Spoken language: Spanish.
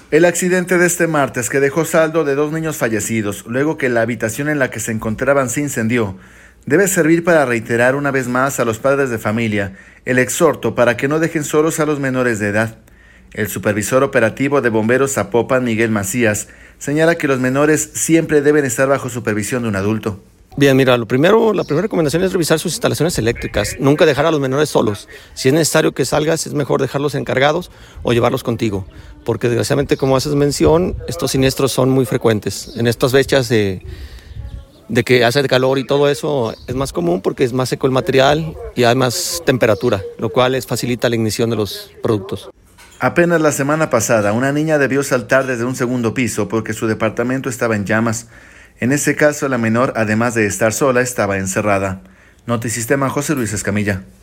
El accidente de este martes, que dejó saldo de 2 niños fallecidos, luego que la habitación en la que se encontraban se incendió, debe servir para reiterar una vez más a los padres de familia el exhorto para que no dejen solos a los menores de edad. El supervisor operativo de Bomberos Zapopan, Miguel Macías, señala que los menores siempre deben estar bajo supervisión de un adulto. Bien, mira, la primera recomendación es revisar sus instalaciones eléctricas, nunca dejar a los menores solos. Si es necesario que salgas, es mejor dejarlos encargados o llevarlos contigo, porque desgraciadamente, como haces mención, estos siniestros son muy frecuentes. En estas fechas de que hace calor y todo eso es más común porque es más seco el material y hay más temperatura, lo cual facilita la ignición de los productos. Apenas la semana pasada, una niña debió saltar desde un segundo piso porque su departamento estaba en llamas. En ese caso, la menor, además de estar sola, estaba encerrada. Notisistema, José Luis Escamilla.